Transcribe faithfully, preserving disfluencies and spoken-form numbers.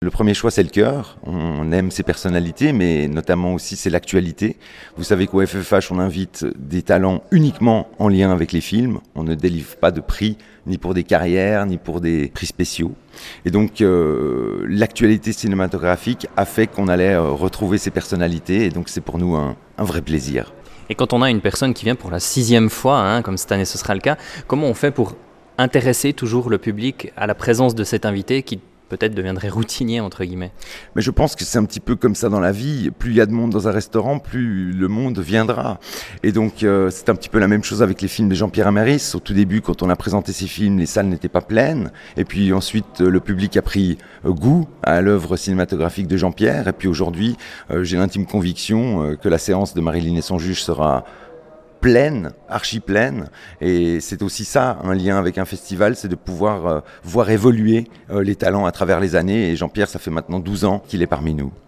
Le premier choix, c'est le cœur. On aime ses personnalités, mais notamment aussi c'est l'actualité. Vous savez qu'au F F H, on invite des talents uniquement en lien avec les films. On ne délivre pas de prix, ni pour des carrières, ni pour des prix spéciaux. Et donc, euh, l'actualité cinématographique a fait qu'on allait euh, retrouver ces personnalités. Et donc, c'est pour nous un, un vrai plaisir. Et quand on a une personne qui vient pour la sixième fois, hein, comme cette année ce sera le cas, comment on fait pour intéresser toujours le public à la présence de cet invité qui peut-être deviendrait routinier, entre guillemets? Mais je pense que c'est un petit peu comme ça dans la vie. Plus il y a de monde dans un restaurant, plus le monde viendra. Et donc, euh, c'est un petit peu la même chose avec les films de Jean-Pierre Améris. Au tout début, quand on a présenté ces films, les salles n'étaient pas pleines. Et puis ensuite, euh, le public a pris euh, goût à l'œuvre cinématographique de Jean-Pierre. Et puis aujourd'hui, euh, j'ai l'intime conviction euh, que la séance de Marilyn et son juge sera pleine, archi pleine, et c'est aussi ça, un lien avec un festival, c'est de pouvoir euh, voir évoluer euh, les talents à travers les années, et Jean-Pierre, ça fait maintenant douze ans qu'il est parmi nous.